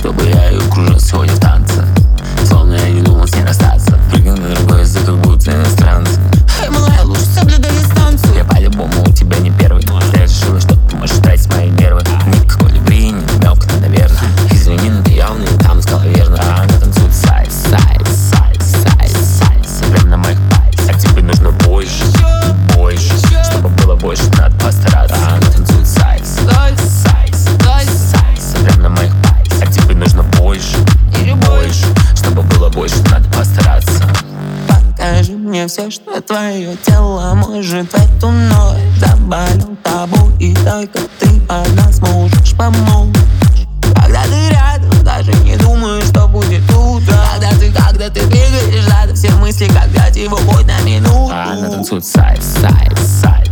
чтобы я ее кружил сегодня в танце. Словно я не думал с ней расстаться. Прыгну на другой язык, как будто иностранцы. Эй, малая, лучше соблюдай дистанцию. Я по-любому у тебя не первый. Ты решила, что ты можешь тратить мои нервы. Никакой любви, не намёк, наверное. Извини, но ты явно не там сказала верно. А она танцует сайз, сайз, сайз, сайз, сайз. Прям на моих пайс. А тебе нужно больше, больше. Чтобы было больше, надо постараться. А она танцует сайз, сайз, сайз, сайз. Прям на моих пайс. А тебе нужно больше, больше. Чтобы было больше, надо постараться. Покажи мне все, что твое тело может в эту ночь. Заболел тобой, и только ты одна сможешь помочь. Когда ты рядом, даже не думаю, что будет утро. Когда ты двигаешь, надо все мысли, как взять его хоть на минуту. А она танцует сайз, сайз, сайз.